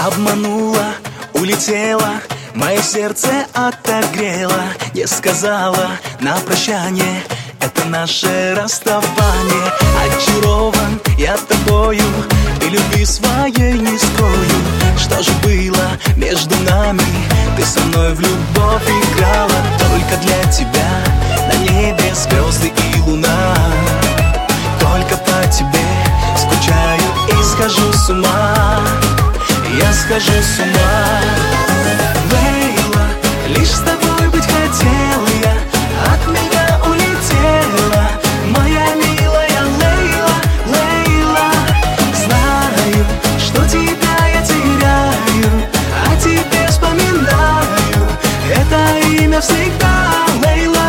Обманула, улетела, мое сердце отогрела, не сказала на прощание, это наше расставание. Очарован я тобою и любви своей не скрою. Что же было между нами? Ты со мной в любовь играла. Только для тебя на небе звезды и луна. Только по тебе скучаю и схожу с ума. Я схожу с ума. Лейла, лишь с тобой быть хотел я, от меня улетела моя милая Лейла, Лейла. Знаю, что тебя я теряю, о тебе вспоминаю, это имя всегда Лейла.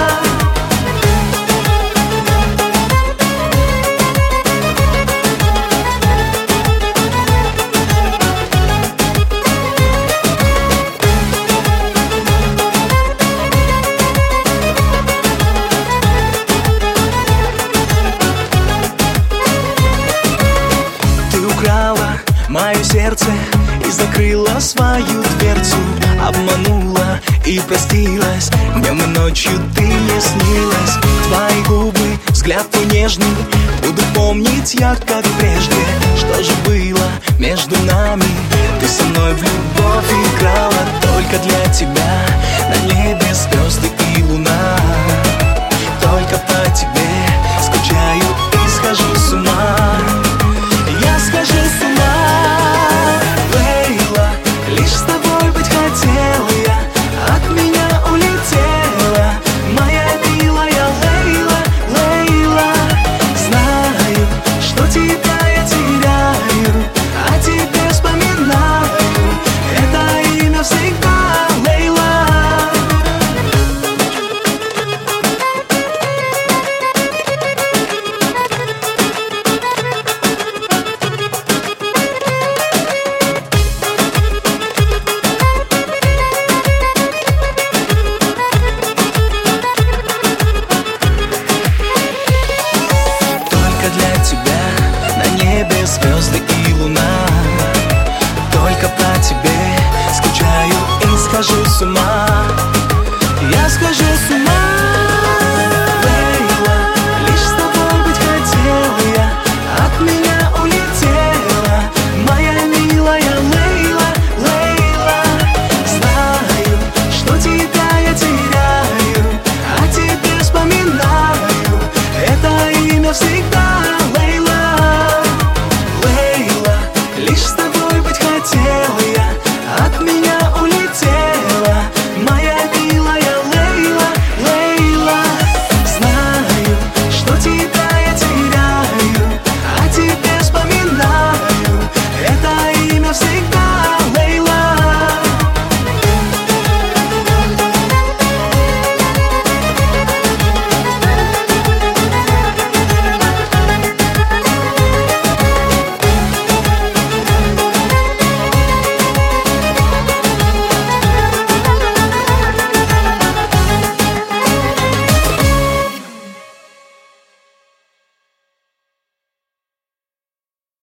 Мое сердце и закрыла свою дверцу, обманула и простилась, днем и ночью ты не снилась. Твои губы, взгляд твой нежный, буду помнить я, как прежде. Что же было между нами?